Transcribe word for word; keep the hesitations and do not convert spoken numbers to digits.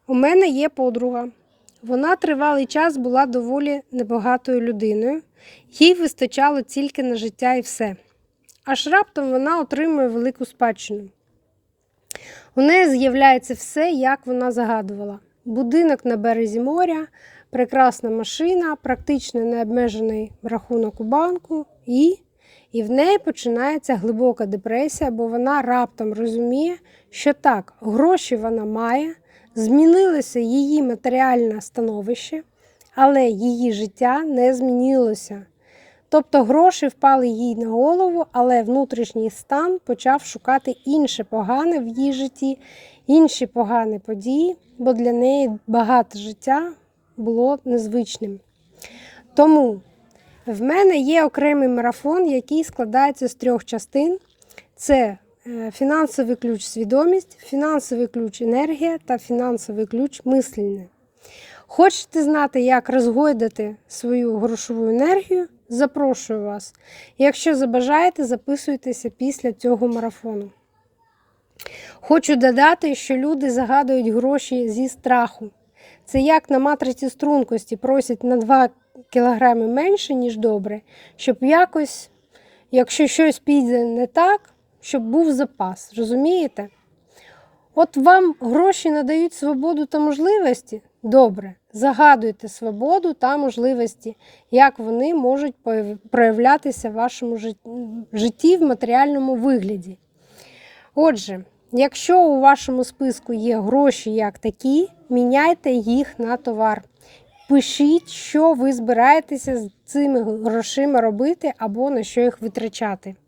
У мене є подруга. Вона тривалий час була доволі небагатою людиною. Їй вистачало тільки на життя і все. Аж раптом вона отримує велику спадщину. У неї з'являється все, як вона загадувала. Будинок на березі моря, прекрасна машина, практично необмежений рахунок у банку і... І в неї починається глибока депресія, бо вона раптом розуміє, що так, гроші вона має, змінилося її матеріальне становище, але її життя не змінилося. Тобто гроші впали їй на голову, але внутрішній стан почав шукати інше погане в її житті, інші погані події, бо для неї багате життя було незвичним. Тому в мене є окремий марафон, який складається з трьох частин. Це фінансовий ключ свідомість, фінансовий ключ енергія та фінансовий ключ мислення. Хочете знати, як розгойдати свою грошову енергію? Запрошую вас. Якщо забажаєте, записуйтеся після цього марафону. Хочу додати, що люди загадують гроші зі страху. Це як на матриці стрункості просять на два кілограми менше, ніж добре, щоб якось, якщо щось піде не так, щоб був запас. Розумієте? От вам гроші надають свободу та можливості? Добре, загадуйте свободу та можливості, як вони можуть проявлятися в вашому житті в матеріальному вигляді. Отже, якщо у вашому списку є гроші як такі, міняйте їх на товар. Пишіть, що ви збираєтеся з цими грошима робити або на що їх витрачати.